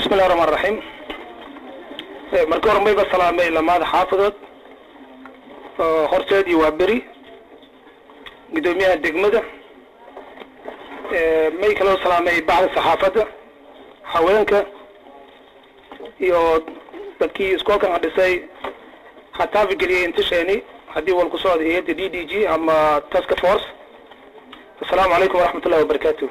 بسم الله الرحمن الرحيم. مركور مي بسلام إلى ماذا حافظت خرسادي وابري قدوميها الدقمدة مي كلو سلام بعض الصحافة حوالنك يو تكي سكوكا عدسي حتى في قرية انتشاني هدي والقصاد هي دي دي جي أما تاسك فورس. السلام عليكم ورحمة الله وبركاته.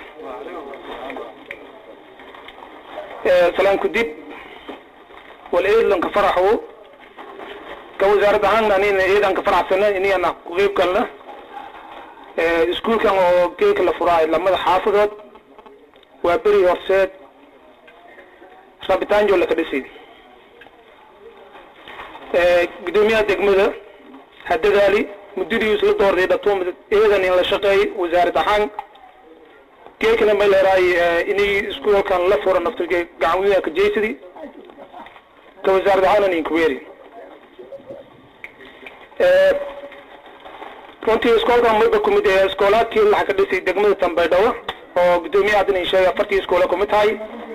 سلام كديب والإيد لنك فرحوا كوزارة عنا إن إيد لنك فرح سنة إني أنا قريب كله سكول كانوا كيك الفراعي لما حافظت وابري وفسات رابطان جولة كدسي قدوميها دقمدة حددالي مديري يوصل دور دي دكتوم إيدا إن لشقي وزارة عن كيك لما يراي إني سكول كان لفورا نفتر قعوية كجيسدي كوزارة عنا إنكويري runtii iskoolkan midba ku mid ee iskoolaadkii waxa ka dhisay degmada Tanbeydhawo oo gudoomiye adan ishay afartii iskoola ku mid tahay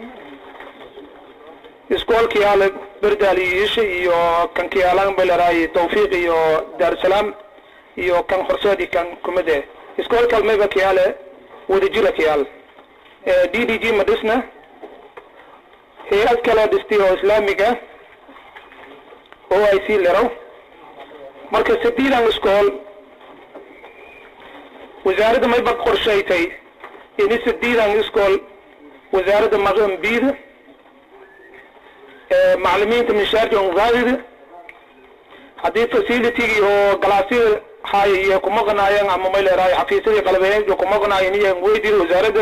iskoolkii ala Bardali iyo kan kiyaalan Baleeray Tawfiiq iyo Dar Salaam iyo kan Horseedi kan ku mid ee iskoolka mayba kiyaale wada jira kiyaal DDG madisna hay'ad kala dhistay oo islaamiga oo ay si leerow marka sideedan iskool وزارة ما يبقى قرشيتي إني سديد عن إسكول وزارة مغرم بيد معلمين من شارع غازي هذه فاسيلتي هو كلاسي هاي يكون مغنايا عم ميل راي حفيظي قلبين يكون مغنايا نيجي ويدي وزارة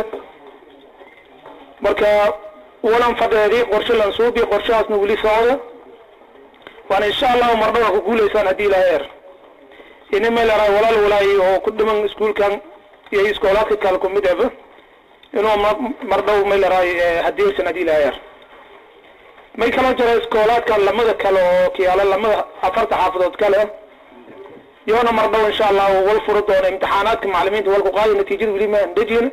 مركا ولم فدري قرش لنسوبي قرش أسنولي صار وأنا إن شاء الله مرة أقول إنسان هدي لهير إنما لا رأي ولا الولاي أو قدام سكول كان يهي سكولات كالكم مدهب إنه مرضو ما لا رأي هديو سندي لاير ما يكلم جرى سكولات كان لما ذكروا كي على لما أفرت حافظت كله يونا مرضو إن شاء الله والفرض دون امتحانات كمعلمين والقاعدة نتيجة ولي ما ندجين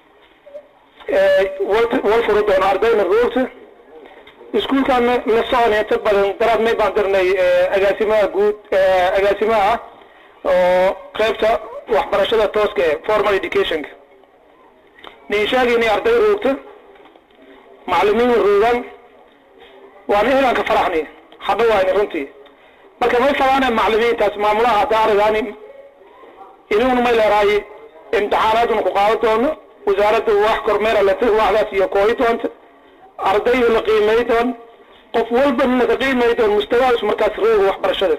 والفرض دون أربعين الروت سكول كان لسانة تبى دراب ما بقدرنا أجاسمها جود أجاسمها قيبته وحبرشة توسكة formal education نيشاقي إني أرضي روكت معلمين الروغان وأنا هنا كفرحني حبوا هني رنتي marka way sabaan macallimiintaas maamulaha daaradani inuu ma leeyahay imtixaanaadna ku qaadato wasaaradda wax kormeera la tii waxdaas iyo kooyitoonta ardayda la qiimeeyay qof walba la qiimeeyay mustawaas markaas roog waxbarashada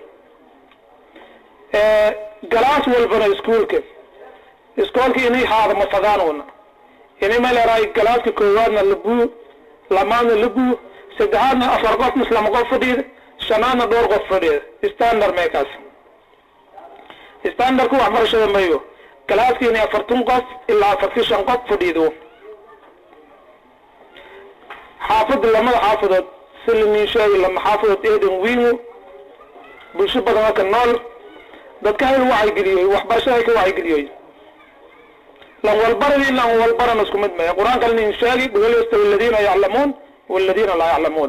galaas walbana iskuulka inay haada ma fadaanoona inay ma leeyahay galaaska koowaadna lagu lamaana lagu saddexaadna afar qof islaam qof fadhiid shanaana dhowr qof fadhiid standard makers standard ku waxbarashada mayo galaaska inay 40 qof ilaa 45 qof fadhiido حافظ لما حافظت سلمي شيء لما حافظت إيدن وينو بشبه ذاك النال بتكهل وعي قليوي وحبرشة كوعي قليوي لو والبرني لو والبرن اسكم مدمي القرآن قال إن شاء بيقول يستوي الذين يعلمون والذين لا يعلمون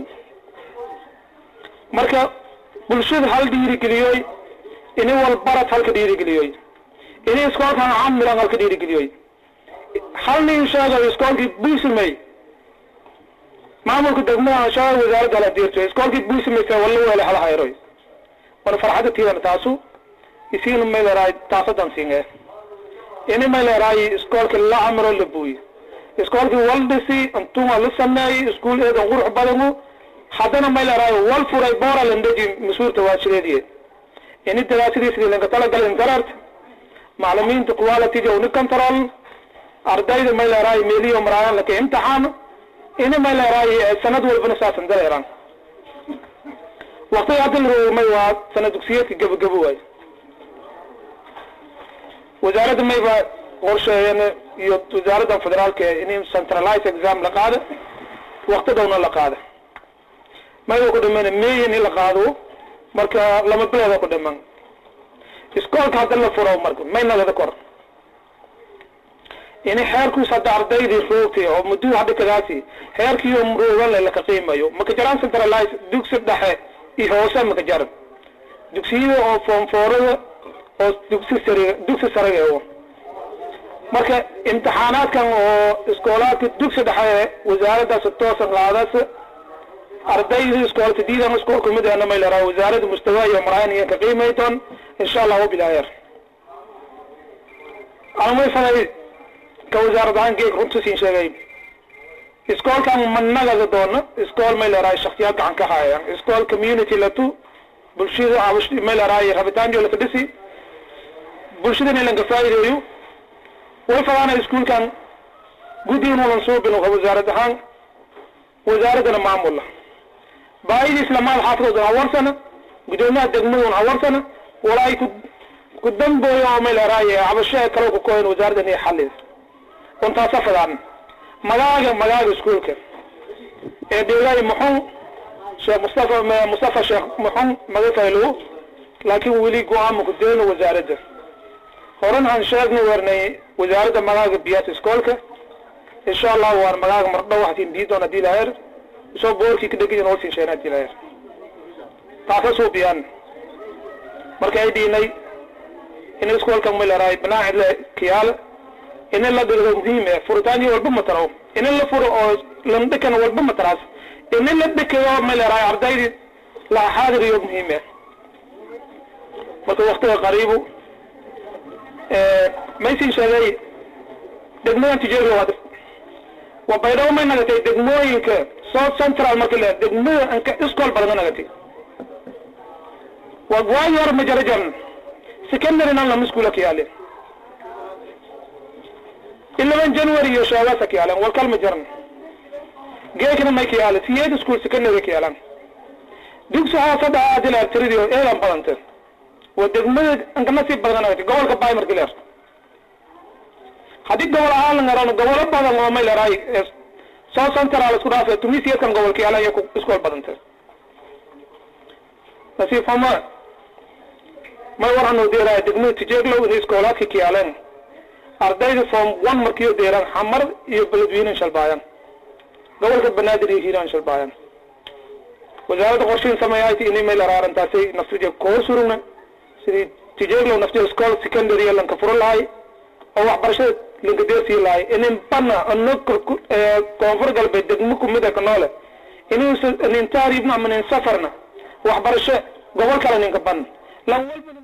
مركا بلشد هل ديري قليوي إني والبرت هل كديري قليوي إني اسكول كان عام هل كديري قليوي هل إن شاء الله اسكول كي بيسمي maamulka degmada shaqada wasaaradda la diirto iskoolkii buusimeysa wala hal hayro wana farxada tiidan taasu isiin meelaray taasadan singe inay meelaray iskoolka la amro la buuy iskoolkii waldisi antuma la sameeyay iskool eeda qurux badanu hadana meelaray wal furay boora landaji masuurta waashireediye inay daraasadiisa laga tala galan qarart macallimiinta quality iyo control ardayda meelaray meeliyo maraan la ka imtixaan إنما لا رأي سند والبنساس عند الإيران وقت يعدل ميوات سند كسيات جبواي وزارة ميبا غرشة يعني وزارة الفدرال كإنهم سنترلايز إكزام لقاده وقت دونا لقاده ما يقول من مين لقاده مركا لما بلا يقول من إسكول كهذا اللي فراو مركا ما ينال ذكر ini xeerku sadda ardaydii roogtay oo muddo hadda kagaasi xeerkii oo murugan la qiimayo ma ka jiraan centralized dugsi dhexe iyo hoose ma ka jiraan dugsiyada oo form 4 oo dugsi sare oo marka imtixaanaadkan oo iskoolaadka dugsi dhexe wasaaradda toosan qaadaysa ardayda iskoolka diidan iskoolka midana ma ilaa wasaaradda mustawa iyo maraaniga ka qiimaytan insha Allah bilaayar ama fanay ka wasaaraddan geeg runtii siin sheegay iskoolkan mannaga doona iskool ma ilaa shakhsiyaad gacan ka haya iskool community la tu bulshada awish ma ilaa rabitaan iyo la fadhisi bulshada in la faa'iideeyo way fadana iskoolkan guddiina la soo bilo wasaaraddan wasaaradda maamulka بايد إسلام الحافظ هورسنا قدومات دقمون هورسنا ولا قدام بيوم الراية عبشة كلو كوين وزارة إني حلل كنت أصفر عن ملاك سكولك ديلاي محون شيخ مصطفى شيخ محون مغفى له لكن ولي قوام قدين وزارة هورن عن شيخنا ورني وزارة ملاك بيات سكولك إن شاء الله وار ملاك مرضى واحدين بيدون دي لهير soo boorkii ka dhigay inuu siinsheenaa dilaayay taasoo biyaan marka ay diinay in iskoolka milaray banaad la kiyaal in la dilo muhiim ah furitaanyo walba mataro in la furo oo lamdakan walba mataraas in la dhikayo milaray ardaydi la xaadiriyo muhiim ah marka waqtiga qariibo ma siin sheegay degmada tijaabo wada وبينما ما نجتي دقموينك صوت سنترال مكلا دقمو انك اسكول بدنا نجتي وغواير مجرجن سكندري نان لمسكولك يالي الا من جنوري يشاواسك يالي والكلمه جرن جيكنا ما يالي سياد سكول سكندري يالي ديك ساعه صدا عادل تريديو ايلان بلانت ودقمو انك نسيب بدنا نجتي قولك باي مركلير hadii gobol ahaan ngaran gobol badan oo meel raay soo central isku dhaafay Tunisia kan gobolka yala ay ku iskool badantay nasi fama ma warano deeray degmo tijeeglo in iskoolaadka kiyaalan ardayda form 1 markii deeran xamar iyo beledweyne shalbaayan gobolka banaadir iyo hiiraan shalbaayan wasaaradda qorsheyn sameeyay in meel raarantaasay naftiga koor suruna sidii tijeeglo naftiga iskool secondary lan ka furo lahay oo waxbarashada linka deersi laay in banna anoo koonfur galbeed degmo kumida ka noole inuu intaaribna ama safarna waxbarasho gobol kale ninka ban lan walba